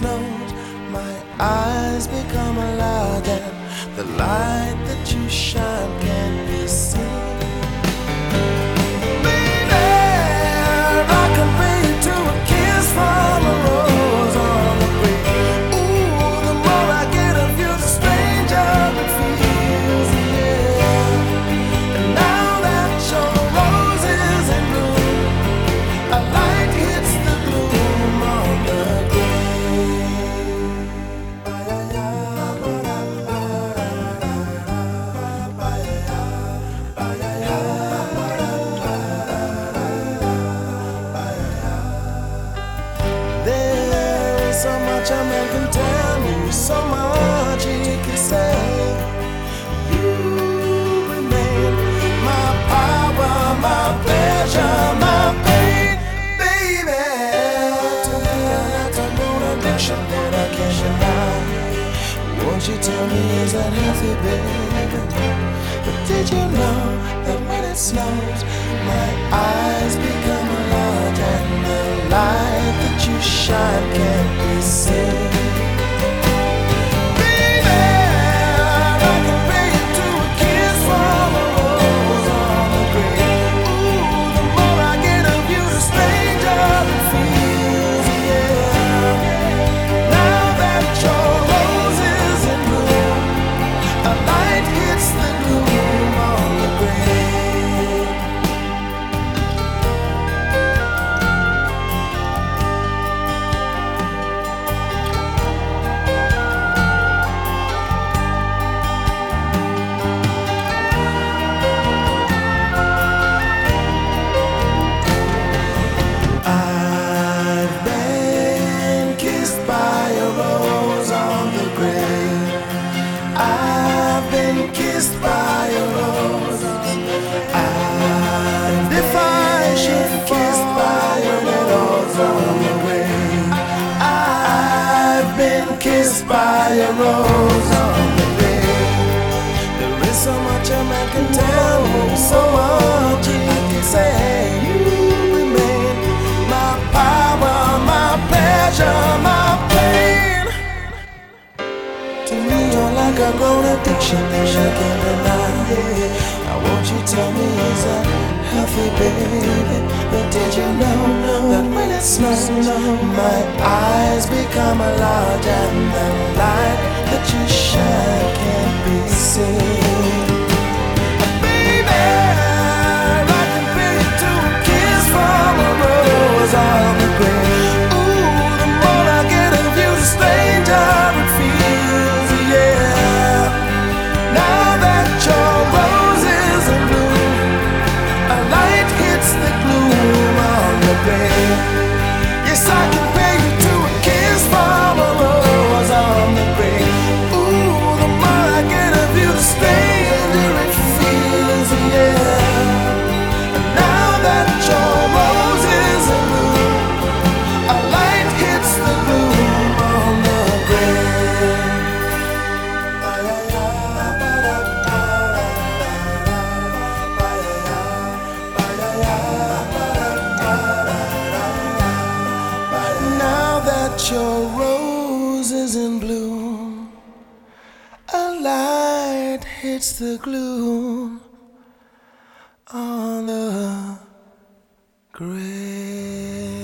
snows, my eyes become alive, and the light that you shine can't be seen. Baby, I compare you to a kiss from a rose on the grave. Ooh, the more I get of you, the stranger it feels, yeah. And now that your rose is in bloom, a light hits the gloom on the so much a man can tell me, so much he can say. You remain my power, my pleasure, my pain, baby. To me, like a known addiction that I can't deny. Won't you tell me, is that healthy, baby? But did you know that when it snows, my eyes become large and the light that you shine can't be seen? Baby, I compare you to a kiss from a rose on the grave. Ooh, the more I get of you, the stranger it feels, yeah. Now that your rose is in bloom, a light hits the gloom on the grave. I've been kissed by a rose on the grave. I've been kissed by a rose. If I should kissed by a rose on the grave, I've been kissed by a rose on the grave. There is so much a man can tell me, so much I can say. You remain my power, my pleasure, my pain. To me, you're like a grown addiction that I can't deny. Now won't you tell me, is that healthy, baby? But did you know that when it snows, my eyes become large and the light that you shine can't be seen? Baby, I compare you to a kiss from a rose on the grave. Ooh, the more I get of you, the stranger it feels, yeah. Now that your rose is in bloom, a light hits the gloom on the grave. Yes, I compare you to a kiss from a rose on the grave. Ooh, the more I get of you, the stranger it feels, yeah. And now that your rose is in bloom, a light hits the gloom on the grave. Now that your rose is in bloom, a light hits the gloom on the grave.